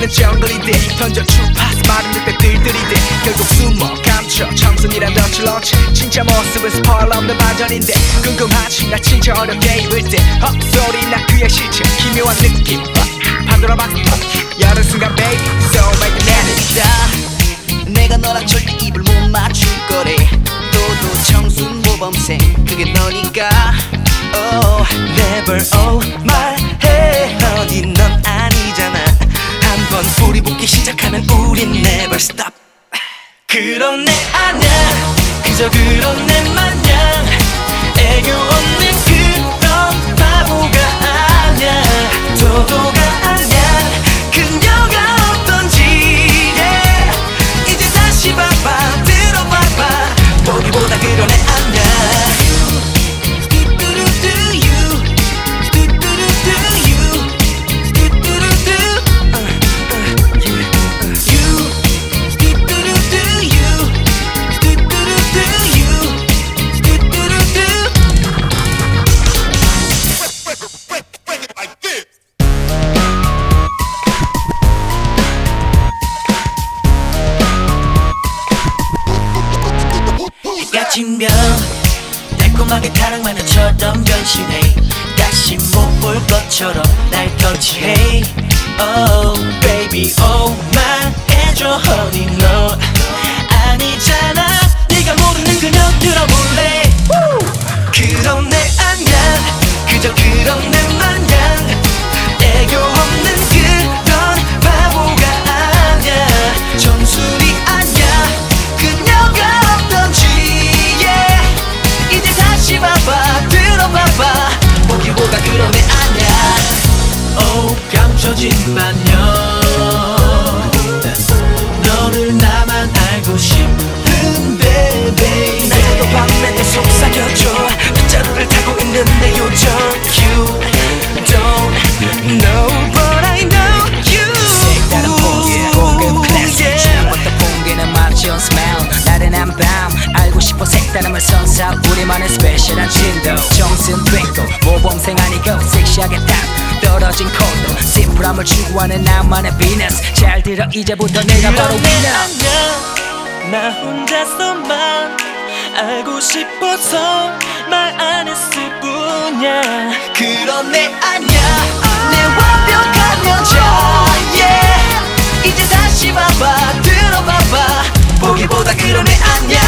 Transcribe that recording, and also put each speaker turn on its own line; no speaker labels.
우리는 정글이대 던져 주파수 마른 늑대 들들이대 결국 숨어 감춰 청순이란 던칠러치 진짜 모습은 스포일 없는 반전인데 궁금하지 나 진짜 어렵게 입을 때 헛소리 나 그의 실체 기묘한 느낌 판도라 박스 여는 순간 baby so magnetic
내가 너랑 절대 입을 못 맞출 거래 너도 청순 모범생 그게 너니까 Oh never oh 말해 어디 넌 아니잖아 한번 우리 붙기 시작하면 우린 never stop 그런 내 아냐 그저 그런 내 마냥 애교 없는 그런 바보가 아냐 도도가 아냐 그녀가 어떤지 yeah. 이제 다시 봐봐 들어봐봐 보기보다 그런 애 아냐 지면 달콤하게 타락마녀처럼 변신해 다시 못 볼 것처럼 날 터치해 Oh baby oh 말해줘 honey 너 아니잖아 네가 모르는 그녀 들어볼래 그런 내 아냐 그저 그런 내 마냥 애교 없는 그런 바보가 아냐 정수리 아냐 그녀가 어떤지 이제 다시 봐봐 들어봐봐 보기보다 그런 애 아냐 Oh 감춰진 마녀 너를 나만 알고 싶은데 baby 낮에도 밤에도 속삭여줘 빗자루를 타고 있는 내 요정 You don't know but I know you 색다른 포기에 고급 클래식 취향부터 풍기는 맘쉬운 스멜 나른한 밤 알고 싶어 색다름을 선사 우리만의 스페셜한 진도 정순 트윙클 모범생 아니고 섹시하게 딱 떨어진 코도 심플함을 추구하는 나만의 비너스 잘 들어 이제부터 내가 바로 위너 나 혼자서만 알고 싶어서 말 안 했을 뿐이야 그런 애 아냐 내 완벽한 여자 yeah. 이제 다시 봐봐 들어봐봐 보기보다 그런 애 아냐